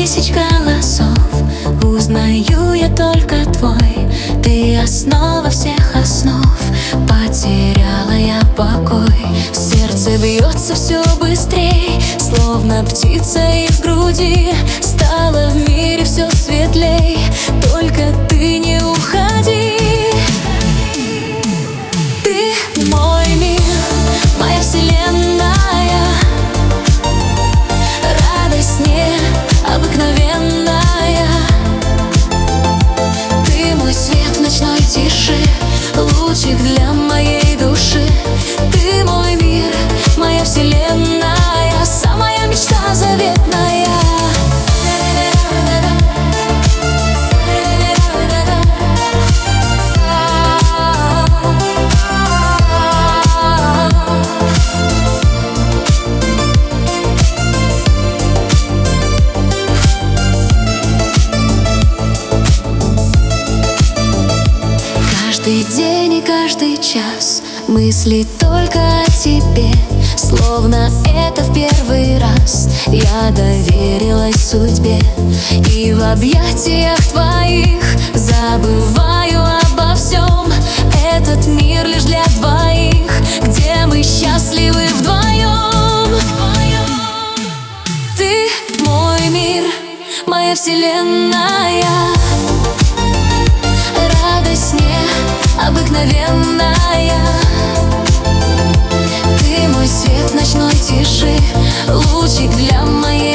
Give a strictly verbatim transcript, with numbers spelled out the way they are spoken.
тысяч голосов, узнаю я только твой. Ты основа всех основ, потеряла я покой. Сердце бьется все быстрей, словно птица из груди. Стало в мире все светлей, только ты не уходи. Ты мой мир, моя вселенная, радость необыкновенная. Ты мой свет в ночной тиши, лучик для моей души. Ты мой мир, моя вселенная, самая мечта заветная. Каждый день и каждый час мысли только о тебе, словно это в первый раз я доверилась судьбе. И в объятиях твоих забываю обо всем. Этот мир лишь для двоих, где мы счастливы вдвоем. Ты мой мир, моя вселенная, радость необыкновенная. Ты мой свет в ночной тиши, лучик для моей